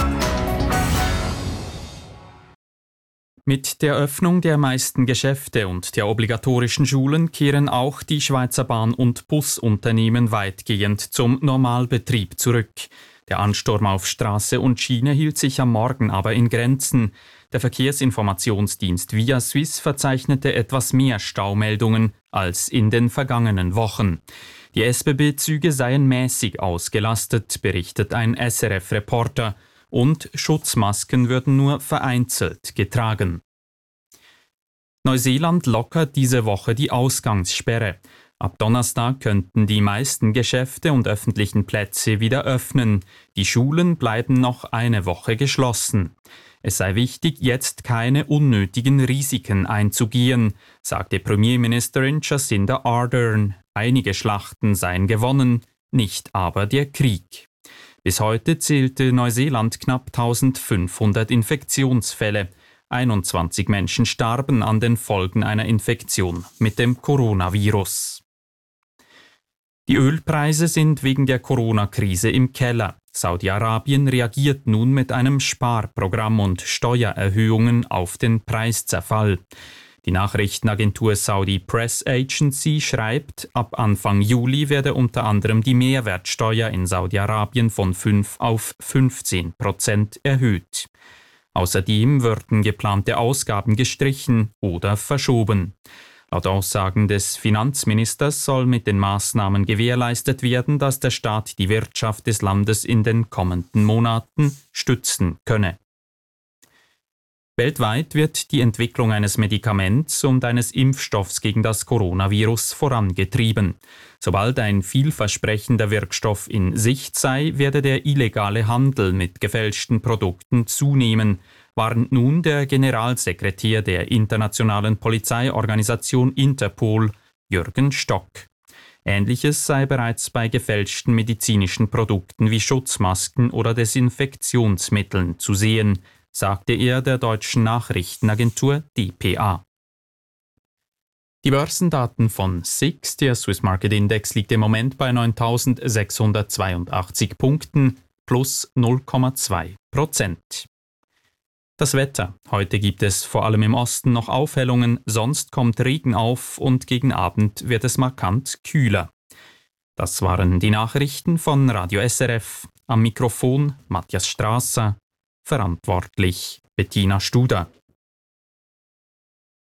Mit der Öffnung der meisten Geschäfte und der obligatorischen Schulen kehren auch die Schweizer Bahn- und Busunternehmen weitgehend zum Normalbetrieb zurück. Der Ansturm auf Straße und Schiene hielt sich am Morgen aber in Grenzen. Der Verkehrsinformationsdienst Via Suisse verzeichnete etwas mehr Staumeldungen als in den vergangenen Wochen. Die SBB-Züge seien mäßig ausgelastet, berichtet ein SRF-Reporter. Und Schutzmasken würden nur vereinzelt getragen. Neuseeland lockert diese Woche die Ausgangssperre. Ab Donnerstag könnten die meisten Geschäfte und öffentlichen Plätze wieder öffnen. Die Schulen bleiben noch eine Woche geschlossen. Es sei wichtig, jetzt keine unnötigen Risiken einzugehen, sagte Premierministerin Jacinda Ardern. Einige Schlachten seien gewonnen, nicht aber der Krieg. Bis heute zählte Neuseeland knapp 1500 Infektionsfälle. 21 Menschen starben an den Folgen einer Infektion mit dem Coronavirus. Die Ölpreise sind wegen der Corona-Krise im Keller. Saudi-Arabien reagiert nun mit einem Sparprogramm und Steuererhöhungen auf den Preiszerfall. Die Nachrichtenagentur Saudi Press Agency schreibt, ab Anfang Juli werde unter anderem die Mehrwertsteuer in Saudi-Arabien von 5 auf 15% erhöht. Außerdem würden geplante Ausgaben gestrichen oder verschoben. Laut Aussagen des Finanzministers soll mit den Maßnahmen gewährleistet werden, dass der Staat die Wirtschaft des Landes in den kommenden Monaten stützen könne. Weltweit wird die Entwicklung eines Medikaments und eines Impfstoffs gegen das Coronavirus vorangetrieben. Sobald ein vielversprechender Wirkstoff in Sicht sei, werde der illegale Handel mit gefälschten Produkten zunehmen, warnt nun der Generalsekretär der internationalen Polizeiorganisation Interpol, Jürgen Stock. Ähnliches sei bereits bei gefälschten medizinischen Produkten wie Schutzmasken oder Desinfektionsmitteln zu sehen, sagte er der deutschen Nachrichtenagentur dpa. Die Börsendaten von SIX, der Swiss Market Index, liegt im Moment bei 9.682 Punkten plus 0,2%. Das Wetter. Heute gibt es vor allem im Osten noch Aufhellungen, sonst kommt Regen auf und gegen Abend wird es markant kühler. Das waren die Nachrichten von Radio SRF. Am Mikrofon Matthias Strasser. Verantwortlich Bettina Studer.